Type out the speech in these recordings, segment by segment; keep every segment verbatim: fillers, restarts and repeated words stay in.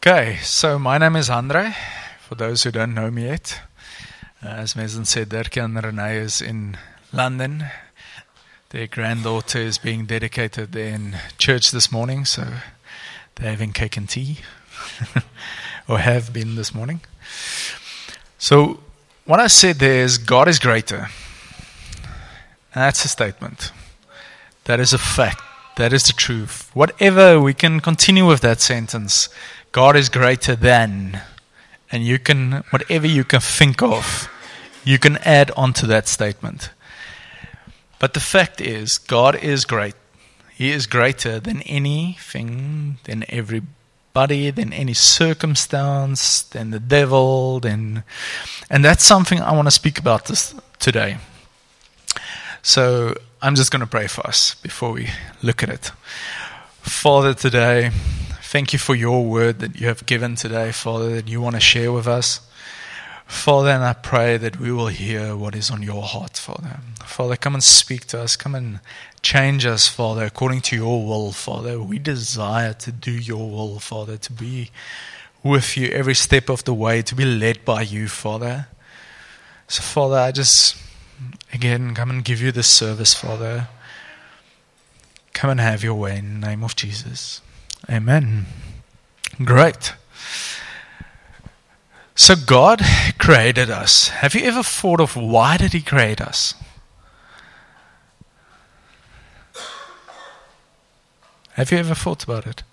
Okay, so my name is Andre, for those who don't know me yet. Uh, as Mason said, Dirk and Renee is in London. Their granddaughter is being dedicated there in church this morning, so they're having cake and tea, or have been this morning. So what I said there is God is greater. And that's a statement. That is a fact. That is the truth. Whatever, we can continue with that sentence. God is greater than, and you can, whatever you can think of, you can add on to that statement. But the fact is, God is great. He is greater than anything, than everybody, than any circumstance, than the devil, than, and that's something I want to speak about this today. So I'm just going to pray for us before we look at it. Father, today, thank you for your word that you have given today, Father, that you want to share with us. Father, and I pray that we will hear what is on your heart, Father. Father, come and speak to us. Come and change us, Father, according to your will, Father. We desire to do your will, Father, to be with you every step of the way, to be led by you, Father. So, Father, I just, again, come and give you this service, Father. Come and have your way in the name of Jesus. Amen. Great. So God created us. Have you ever thought of why did He create us? Have you ever thought about it?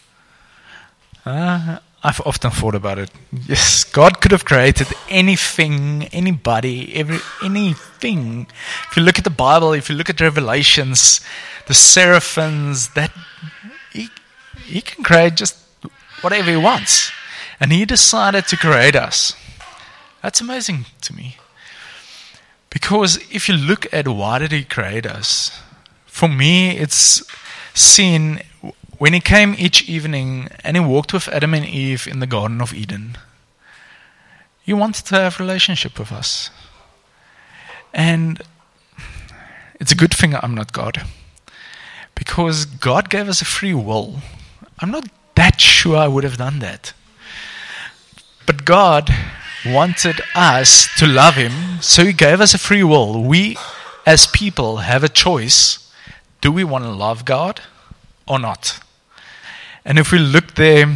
Uh, I've often thought about it. Yes, God could have created anything, anybody, every anything. If you look at the Bible, if you look at Revelations, the seraphims, that He, he can create just whatever He wants. And He decided to create us. That's amazing to me. Because if you look at why did He create us, for me it's seen when He came each evening and He walked with Adam and Eve in the Garden of Eden. He wanted to have a relationship with us. And it's a good thing I'm not God. Because God gave us a free will. I'm not that sure I would have done that. But God wanted us to love Him, so He gave us a free will. We, as people, have a choice. Do we want to love God or not? And if we look there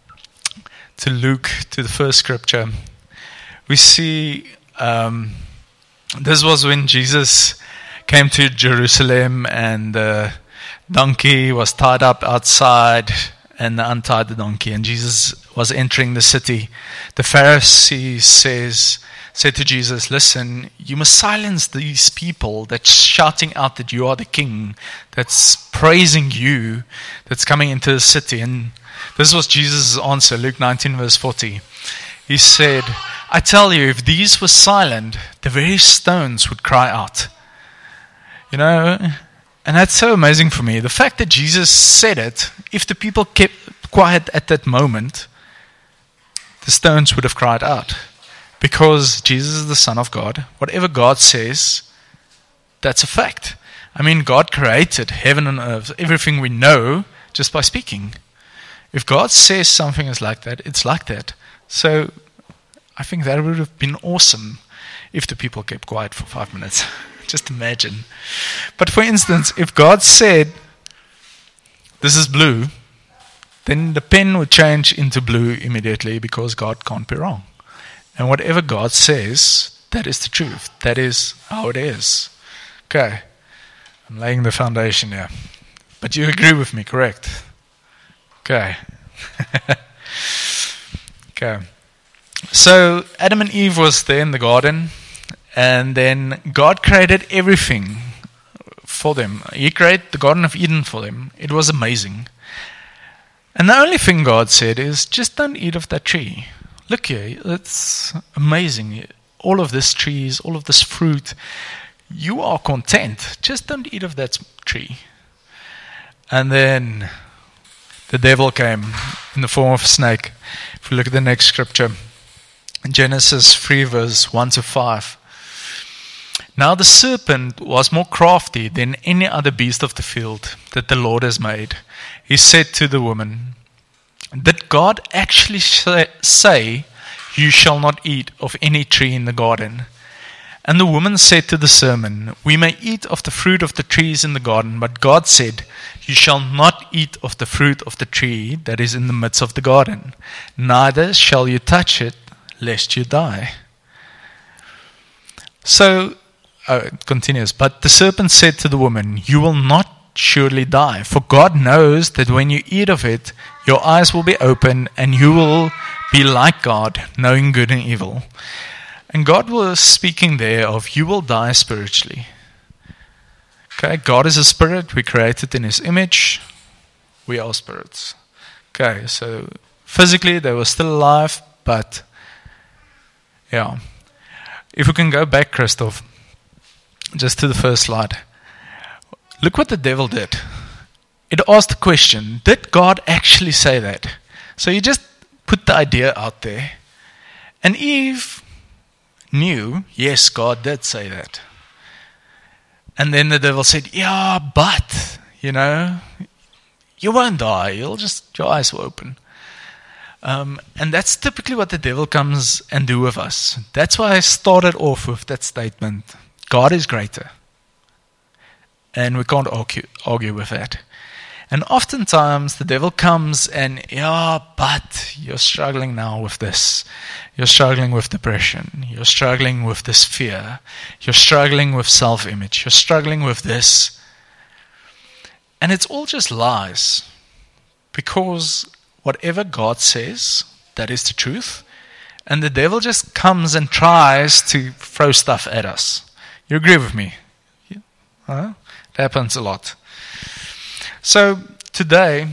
to Luke, to the first scripture, we see um, this was when Jesus came to Jerusalem and the donkey was tied up outside and they untied the donkey, and Jesus was entering the city. The Pharisees says, said to Jesus, listen, you must silence these people that's shouting out that you are the king, that's praising you, that's coming into the city. And this was Jesus' answer, Luke nineteen verse forty. He said, I tell you, if these were silent, the very stones would cry out. You know, and that's so amazing for me. The fact that Jesus said it, if the people kept quiet at that moment, the stones would have cried out. Because Jesus is the Son of God. Whatever God says, that's a fact. I mean, God created heaven and earth, everything we know, just by speaking. If God says something is like that, it's like that. So I think that would have been awesome if the people kept quiet for five minutes. Just imagine. But for instance, if God said, this is blue, then the pen would change into blue immediately because God can't be wrong. And whatever God says, that is the truth. That is how it is. Okay. I'm laying the foundation here. But you agree with me, correct? Okay. Okay. So Adam and Eve was there in the garden. And then God created everything for them. He created the Garden of Eden for them. It was amazing. And the only thing God said is, just don't eat of that tree. Look here, it's amazing. All of these trees, all of this fruit, you are content. Just don't eat of that tree. And then the devil came in the form of a snake. If we look at the next scripture, in Genesis three verse one to five. Now the serpent was more crafty than any other beast of the field that the Lord has made. He said to the woman, Did God actually say, you shall not eat of any tree in the garden? And the woman said to the serpent, we may eat of the fruit of the trees in the garden, but God said, you shall not eat of the fruit of the tree that is in the midst of the garden, neither shall you touch it, lest you die. So, oh, it continues, but the serpent said to the woman, you will not surely die, for God knows that when you eat of it, your eyes will be opened, and you will be like God, knowing good and evil. And God was speaking there of you will die spiritually. Okay, God is a spirit. We created in His image. We are spirits. Okay, so physically they were still alive, but yeah. If we can go back, Christoph, just to the first slide. Look what the devil did. It asked the question, did God actually say that? So you just put the idea out there. And Eve knew, yes, God did say that. And then the devil said, yeah, but, you know, you won't die. You'll just, your eyes will open. Um, and that's typically what the devil comes and do with us. That's why I started off with that statement. God is greater. And we can't argue, argue with that. And oftentimes the devil comes and, yeah, but you're struggling now with this. You're struggling with depression. You're struggling with this fear. You're struggling with self-image. You're struggling with this. And it's all just lies. Because whatever God says, that is the truth. And the devil just comes and tries to throw stuff at us. You agree with me? Yeah. Huh? It happens a lot. So today,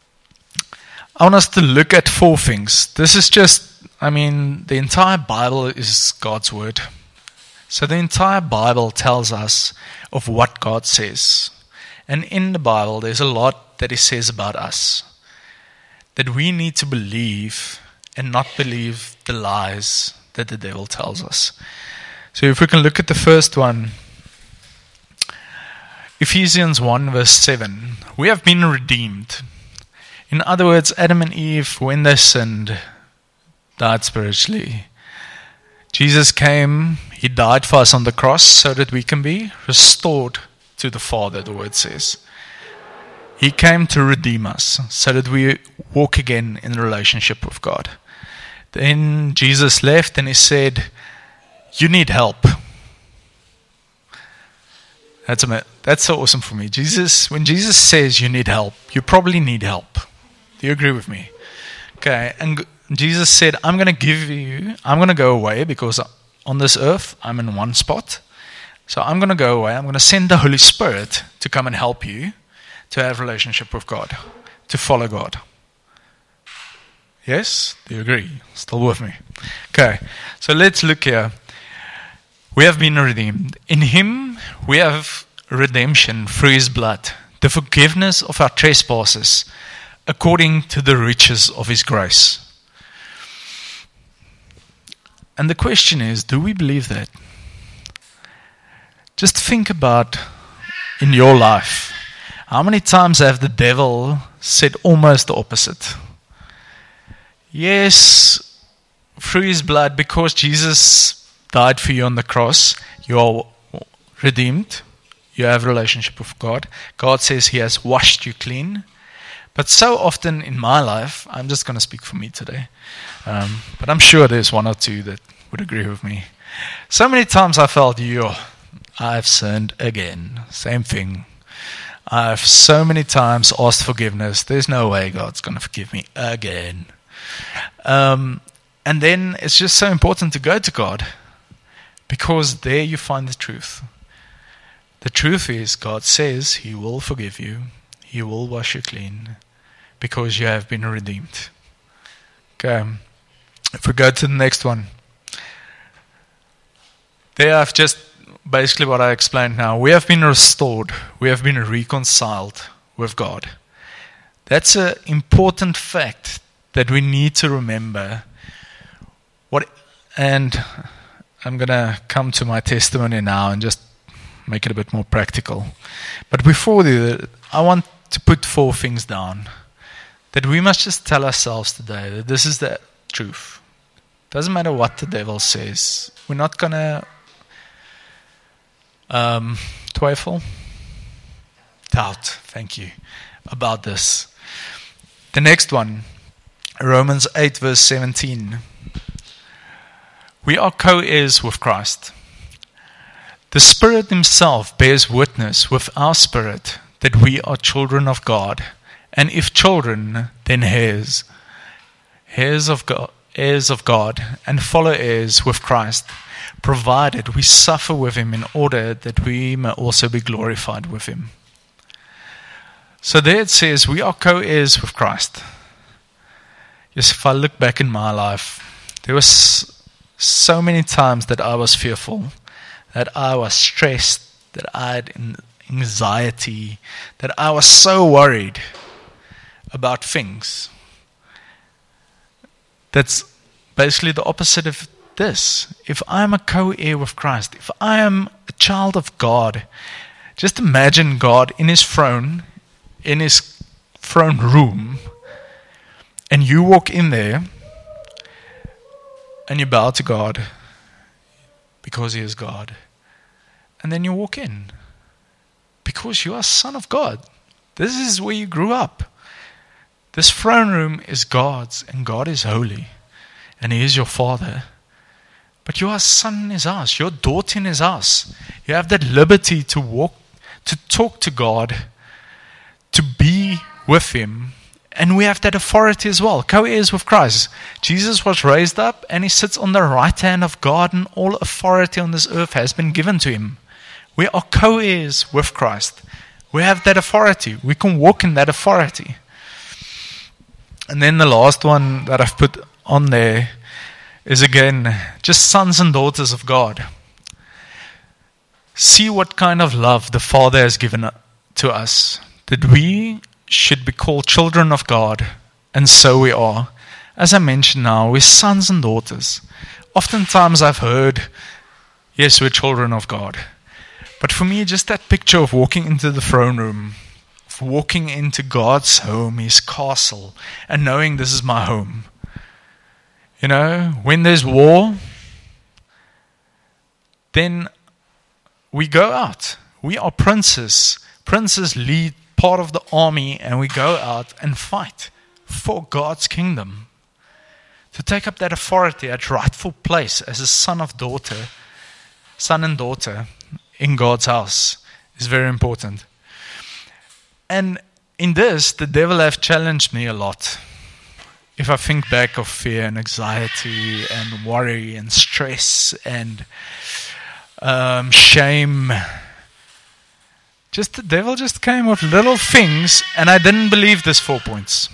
I want us to look at four things. This is just, I mean, the entire Bible is God's word. So the entire Bible tells us of what God says. And in the Bible, there's a lot that it says about us. That we need to believe and not believe the lies that the devil tells us. So if we can look at the first one, Ephesians one verse seven, we have been redeemed. In other words, Adam and Eve, when they sinned, died spiritually. Jesus came, He died for us on the cross so that we can be restored to the Father, the word says. He came to redeem us so that we walk again in relationship with God. Then Jesus left and He said, you need help. That's a, that's so awesome for me. Jesus, when Jesus says you need help, you probably need help. Do you agree with me? Okay, and Jesus said, I'm going to give you, I'm going to go away because on this earth, I'm in one spot. So I'm going to go away. I'm going to send the Holy Spirit to come and help you to have a relationship with God, to follow God. Yes? Do you agree? Still with me? Okay, so let's look here. We have been redeemed. In Him, we have redemption through His blood, the forgiveness of our trespasses, according to the riches of His grace. And the question is, do we believe that? Just think about in your life, how many times have the devil said almost the opposite? Yes, through His blood, because Jesus died for you on the cross, you are redeemed. You have a relationship with God. God says He has washed you clean. But so often in my life, I'm just going to speak for me today, um, but I'm sure there's one or two that would agree with me. So many times I felt, yo, I've sinned again. Same thing. I've so many times asked forgiveness. There's no way God's going to forgive me again. Um, and then it's just so important to go to God, because there you find the truth. The truth is, God says He will forgive you. He will wash you clean because you have been redeemed. Okay. If we go to the next one. There I've just, basically what I explained now. We have been restored. We have been reconciled with God. That's an important fact that we need to remember. What and... I'm going to come to my testimony now and just make it a bit more practical. But before we do that, I want to put four things down that we must just tell ourselves today that this is the truth. Doesn't matter what the devil says. We're not going to um, twijfel, doubt, thank you, about this. The next one, Romans eight verse seventeen. We are co-heirs with Christ. The Spirit himself bears witness with our spirit that we are children of God. And if children, then heirs. Heirs of God, heirs of God, and fellow heirs with Christ, provided we suffer with him in order that we may also be glorified with him. So there it says we are co-heirs with Christ. Yes, if I look back in my life, there was so many times that I was fearful, that I was stressed, that I had anxiety, that I was so worried about things. That's basically the opposite of this. If I am a co-heir with Christ, if I am a child of God, just imagine God in his throne, in his throne room, and you walk in there and you bow to God because he is God. And then you walk in because you are son of God. This is where you grew up. This throne room is God's, and God is holy, and he is your father. But your son is us, your daughter is us. You have that liberty to walk, to talk to God, to be with him. And we have that authority as well, co-heirs with Christ. Jesus was raised up and he sits on the right hand of God, and all authority on this earth has been given to him. We are co-heirs with Christ. We have that authority. We can walk in that authority. And then the last one that I've put on there is again, just sons and daughters of God. See what kind of love the Father has given to us, that we should be called children of God, and so we are. As I mentioned now, we're sons and daughters. Oftentimes I've heard, yes, we're children of God. But for me, just that picture of walking into the throne room, of walking into God's home, his castle, and knowing this is my home. You know, when there's war, then we go out. We are princes. Princes lead part of the army, and we go out and fight for God's kingdom. To take up that authority at rightful place as a son of daughter, son and daughter in God's house is very important. And in this, the devil have challenged me a lot. If I think back of fear and anxiety and worry and stress and um, shame, just the devil just came with little things, and I didn't believe this four points.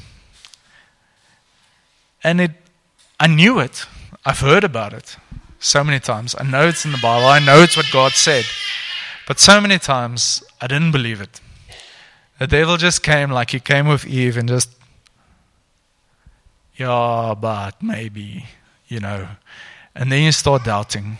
And it, I knew it. I've heard about it so many times. I know it's in the Bible. I know it's what God said. But so many times, I didn't believe it. The devil just came like he came with Eve and just, yeah, but maybe, you know. And then you start doubting.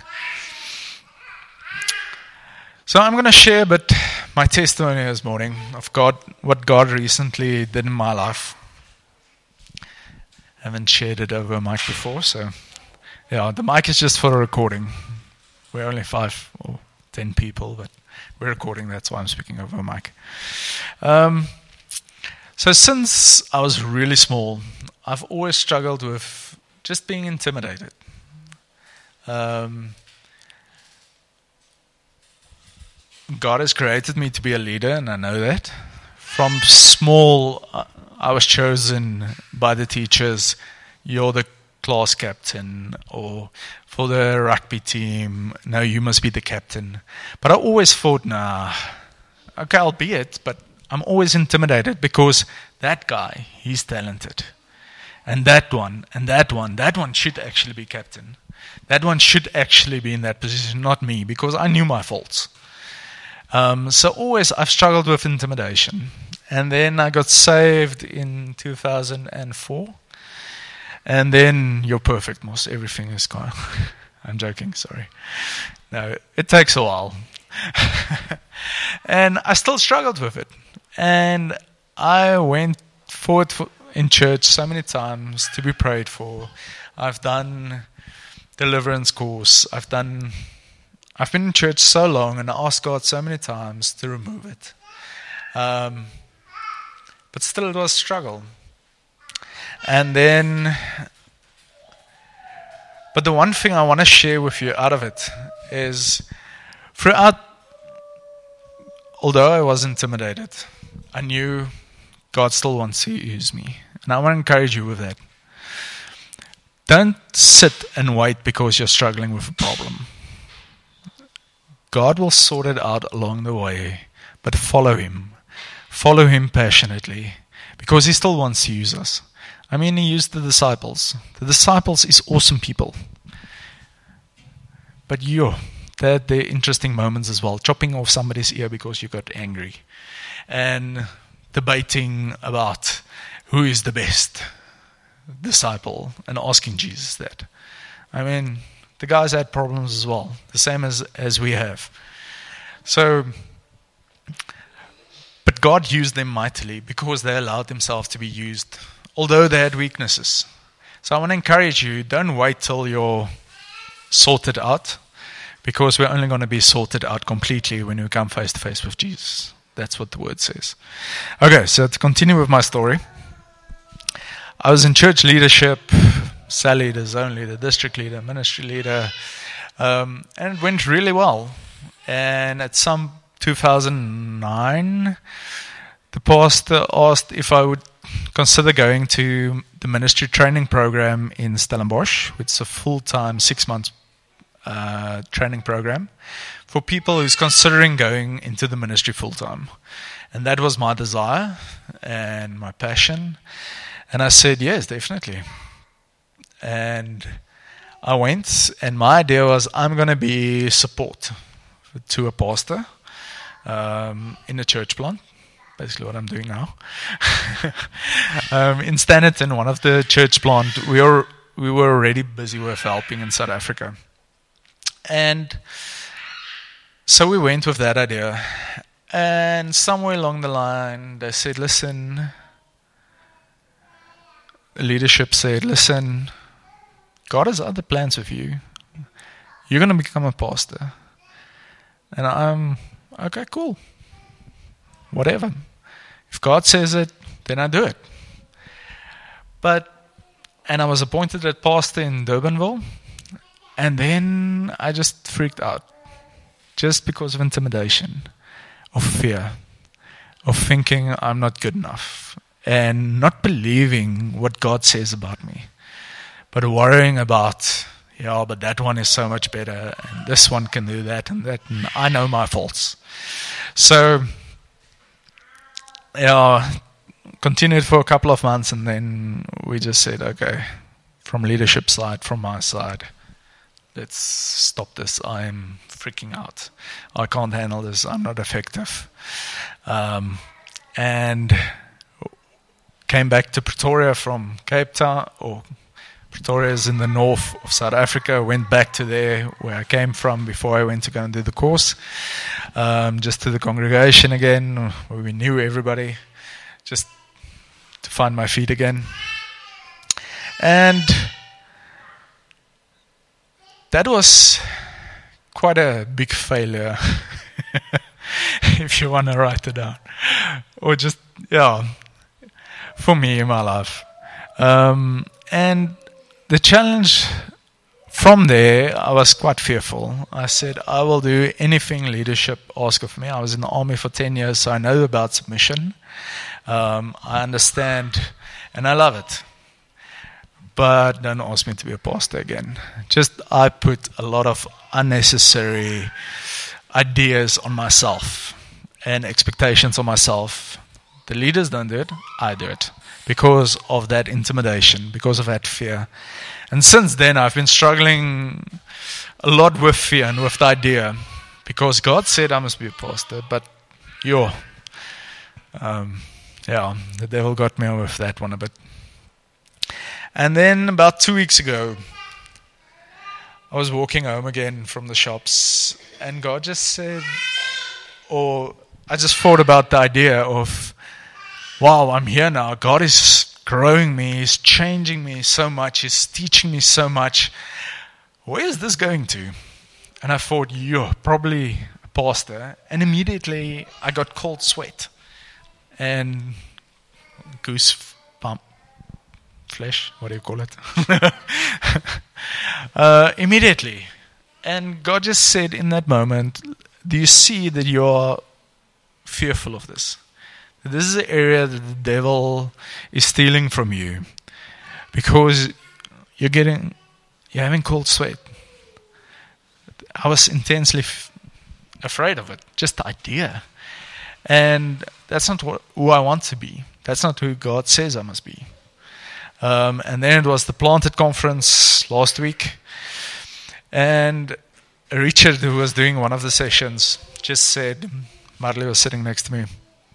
So I'm going to share a bit my testimony this morning of God, what God recently did in my life. I haven't shared it over a mic before, so yeah, the mic is just for the recording. We're only five or ten people, but we're recording, that's why I'm speaking over a mic. Um, so since I was really small, I've always struggled with just being intimidated. Um, God has created me to be a leader, and I know that. From small, I was chosen by the teachers, you're the class captain, or for the rugby team, no, you must be the captain. But I always thought, nah, okay, I'll be it, but I'm always intimidated because that guy, he's talented. And that one, and that one, that one should actually be captain. That one should actually be in that position, not me, because I knew my faults. Um, so always I've struggled with intimidation. And then I got saved in two thousand four. And then you're perfect, Moss. Everything is gone. I'm joking, sorry. No, it takes a while. And I still struggled with it. And I went forward for, in church so many times to be prayed for. I've done deliverance course. I've done. I've been in church so long and asked God so many times to remove it. Um, but still, it was a struggle. And then, but the one thing I want to share with you out of it is, throughout, although I was intimidated, I knew God still wants to use me. And I want to encourage you with that. Don't sit and wait because you're struggling with a problem. God will sort it out along the way, but follow Him. Follow Him passionately, because He still wants to use us. I mean, He used the disciples. The disciples is awesome people. But you, they had their interesting moments as well. Chopping off somebody's ear because you got angry. And debating about who is the best disciple and asking Jesus that. I mean, the guys had problems as well, the same as, as we have. So, but God used them mightily because they allowed themselves to be used, although they had weaknesses. So I want to encourage you, don't wait till you're sorted out, because we're only going to be sorted out completely when we come face to face with Jesus. That's what the word says. Okay, so to continue with my story. I was in church leadership, cell leaders only, the district leader, ministry leader, um, and it went really well. And at some two thousand nine, the pastor asked if I would consider going to the ministry training program in Stellenbosch, which is a full-time six-month uh, training program for people who's considering going into the ministry full-time. And that was my desire and my passion. And I said, yes, definitely. And I went, and my idea was I'm going to be support to a pastor um, in a church plant. Basically what I'm doing now. um, in Standerton, one of the church plant, we were, we were already busy with helping in South Africa. And so we went with that idea. And somewhere along the line, they said, listen... leadership said, listen, God has other plans with you. You're going to become a pastor. And I'm, okay, cool. Whatever. If God says it, then I do it. But, and I was appointed as pastor in Durbanville. And then I just freaked out. Just because of intimidation, of fear, of thinking I'm not good enough. And not believing what God says about me, but worrying about, yeah, but that one is so much better, and this one can do that and that, and I know my faults. So, yeah, continued for a couple of months, and then we just said, okay, from leadership side, from my side, let's stop this. I'm freaking out. I can't handle this. I'm not effective. Um, and... came back to Pretoria from Cape Town, or Pretoria is in the north of South Africa. Went back to there where I came from before I went to go and do the course. Um, just to the congregation again, where we knew everybody, just to find my feet again. And that was quite a big failure, if you want to write it down. Or just, yeah... for me in my life. Um, and the challenge from there, I was quite fearful. I said, I will do anything leadership asks of me. I was in the army for ten years, so I know about submission. Um, I understand, and I love it. But don't ask me to be a pastor again. Just, I put a lot of unnecessary ideas on myself and expectations on myself. The leaders don't do it, I do it. Because of that intimidation, because of that fear. And since then, I've been struggling a lot with fear and with the idea. Because God said I must be a pastor, but yo, um, yeah, the devil got me with that one a bit. And then about two weeks ago, I was walking home again from the shops, and God just said, or I just thought about the idea of, wow, I'm here now. God is growing me, He's changing me so much, He's teaching me so much. Where is this going to? And I thought, you're probably a pastor. And immediately I got cold sweat and goose pump flesh, what do you call it? uh, immediately. And God just said in that moment, do you see that you're fearful of this? This is the area that the devil is stealing from you because you're getting, you're having cold sweat. I was intensely f- afraid of it, just the idea. And that's not what, who I want to be. That's not who God says I must be. Um, and then it was the Planted Conference last week. And Richard, who was doing one of the sessions, just said, Marley was sitting next to me.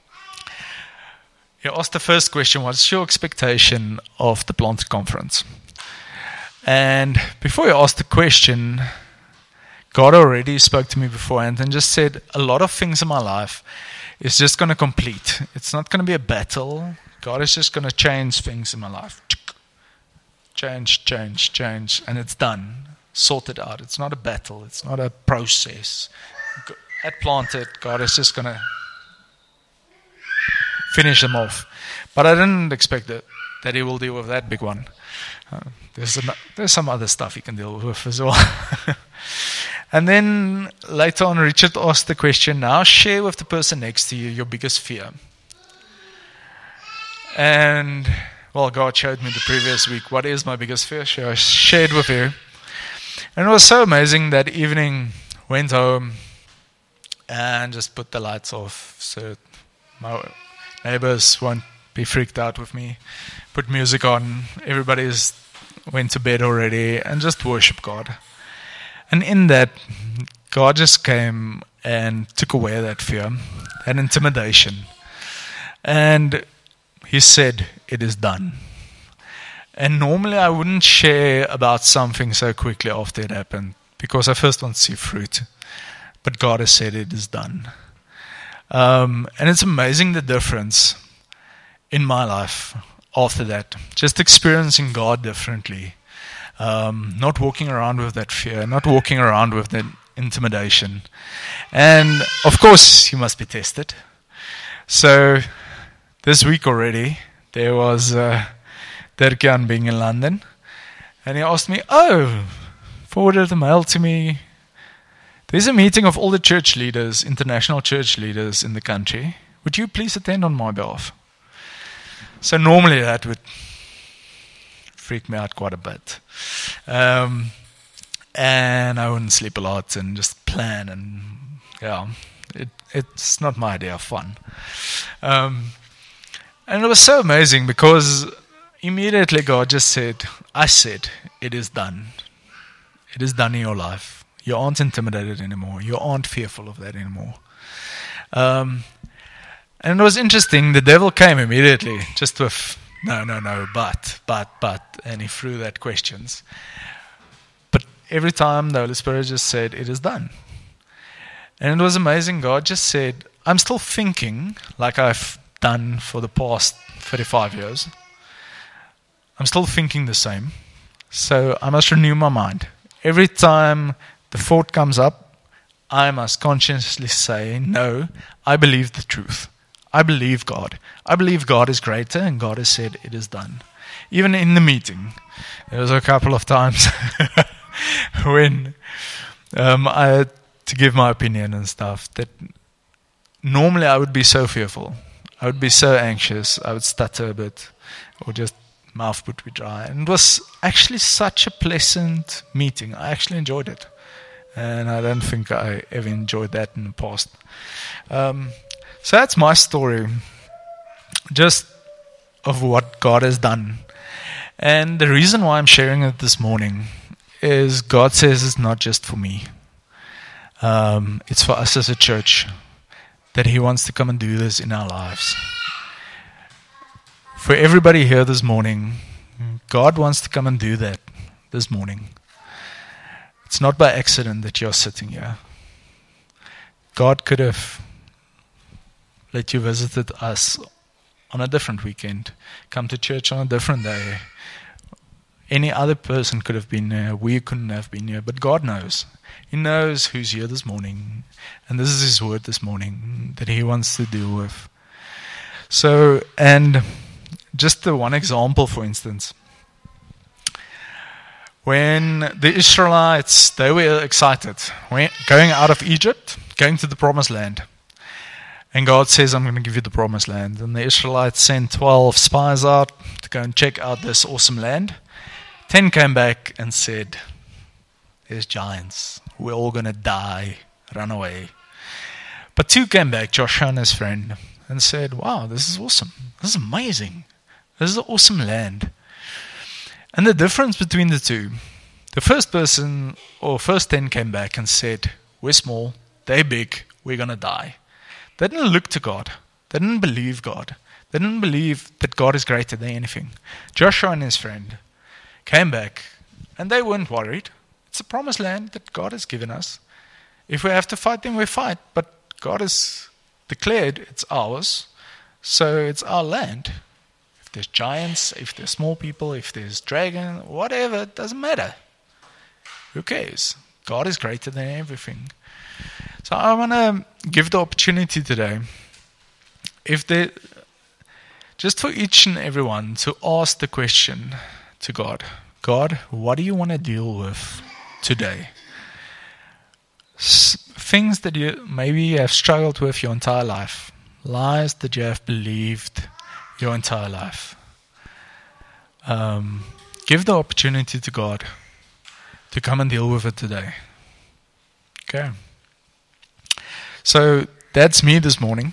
He asked the first question, what's your expectation of the Planted Conference? And before he asked the question, God already spoke to me beforehand and just said a lot of things in my life is just going to complete. It's not going to be a battle. God is just going to change things in my life. Change, change, change, and it's done. Sorted out. It's not a battle. It's not a process. At Planted, God is just going to finish them off. But I didn't expect that, that He will deal with that big one. Uh, there's, a, there's some other stuff He can deal with as well. And then later on, Richard asked the question, now share with the person next to you your biggest fear. And, well, God showed me the previous week, what is my biggest fear? So I shared with her. And it was so amazing that evening, went home and just put the lights off so my neighbors won't be freaked out with me. Put music on, everybody's went to bed already, and just worship God. And in that, God just came and took away that fear, that intimidation. And He said, it is done. And normally I wouldn't share about something so quickly after it happened, because I first want to see fruit. But God has said it is done. Um, and it's amazing the difference in my life after that. Just experiencing God differently. Um, not walking around with that fear, not walking around with that intimidation. And of course, you must be tested. So this week already, there was uh, Dirk-Jan being in London, and he asked me, oh, forwarded a mail to me. There's a meeting of all the church leaders, international church leaders in the country. Would you please attend on my behalf? So normally that would freak me out quite a bit. Um, and I wouldn't sleep a lot and just plan, and yeah, it, it's not my idea of fun. Um, and it was so amazing because immediately God just said, I said, it is done. It is done in your life. You aren't intimidated anymore. You aren't fearful of that anymore. Um, and it was interesting. The devil came immediately, just with no, no, no, but, but, but, and he threw that questions. But every time the Holy Spirit just said, it is done. And it was amazing. God just said, I'm still thinking like I've done for the past thirty-five years. I'm still thinking the same. So I must renew my mind. Every time the thought comes up, I must consciously say, no, I believe the truth. I believe God. I believe God is greater, and God has said it is done. Even in the meeting, there was a couple of times when um, I had to give my opinion and stuff that normally I would be so fearful. I would be so anxious. I would stutter a bit, or just mouth would be dry. And it was actually such a pleasant meeting. I actually enjoyed it. And I don't think I ever enjoyed that in the past. Um, so that's my story, just of what God has done. And the reason why I'm sharing it this morning is God says it's not just for me. Um, it's for us as a church, that He wants to come and do this in our lives. For everybody here this morning, God wants to come and do that this morning. It's not by accident that you're sitting here. God could have let you visit us on a different weekend, come to church on a different day. Any other person could have been here. We couldn't have been here. But God knows. He knows who's here this morning. And this is His word this morning that He wants to deal with. So, and just the one example, for instance. When the Israelites, they were excited. When, going out of Egypt, going to the promised land. And God says, I'm going to give you the promised land. And the Israelites sent twelve spies out to go and check out this awesome land. Ten came back and said, there's giants. We're all going to die. Run away. But two came back, Joshua and his friend, and said, wow, this is awesome. This is amazing. This is an awesome land. And the difference between the two, the first person, or first ten came back and said, we're small, they're big, we're going to die. They didn't look to God. They didn't believe God. They didn't believe that God is greater than anything. Joshua and his friend came back, and they weren't worried. It's a promised land that God has given us. If we have to fight, then we fight. But God has declared it's ours, so it's our land. If there's giants, if there's small people, if there's dragon, whatever, it doesn't matter. Who cares? God is greater than everything. So I want to give the opportunity today, if there, just for each and everyone, to ask the question to God. God, what do you want to deal with today? S- things that you maybe have struggled with your entire life. Lies that you have believed your entire life. Um, give the opportunity to God to come and deal with it today. Okay. So that's me this morning.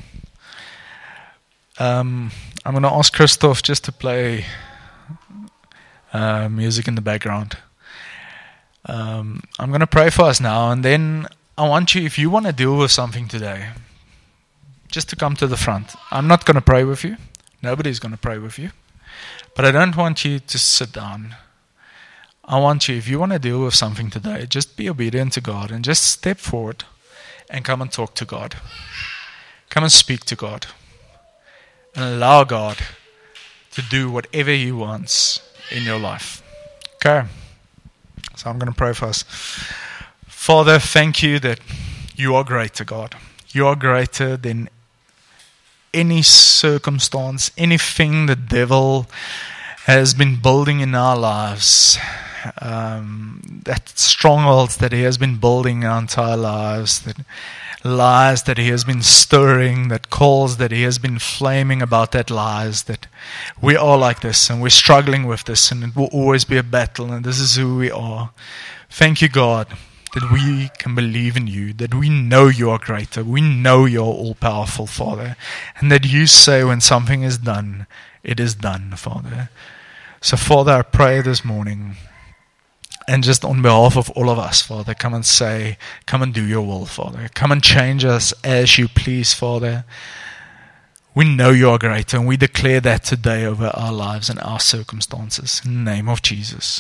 Um, I'm going to ask Christoph just to play uh, music in the background. Um, I'm going to pray for us now, and then I want you, if you want to deal with something today, just to come to the front. I'm not going to pray with you. Nobody's going to pray with you. But I don't want you to sit down. I want you, if you want to deal with something today, just be obedient to God and just step forward and come and talk to God. Come and speak to God. And allow God to do whatever He wants in your life. Okay. So I'm going to pray for us. Father, thank you that you are greater, God. You are greater than any circumstance, anything the devil has been building in our lives. Um, that strongholds that he has been building in our entire lives, that lies that he has been stirring, that calls that he has been flaming about that lies, that we are like this and we're struggling with this and it will always be a battle and this is who we are. Thank you, God, that we can believe in you, that we know you are greater, we know you are all-powerful, Father, and that you say when something is done, it is done, Father. So, Father, I pray this morning, and just on behalf of all of us, Father, come and say, come and do your will, Father. Come and change us as you please, Father. We know you are greater, and we declare that today over our lives and our circumstances. In the name of Jesus.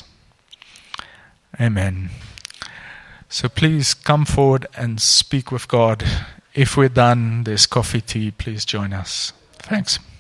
Amen. So please come forward and speak with God. If we're done, there's coffee, tea. Please join us. Thanks.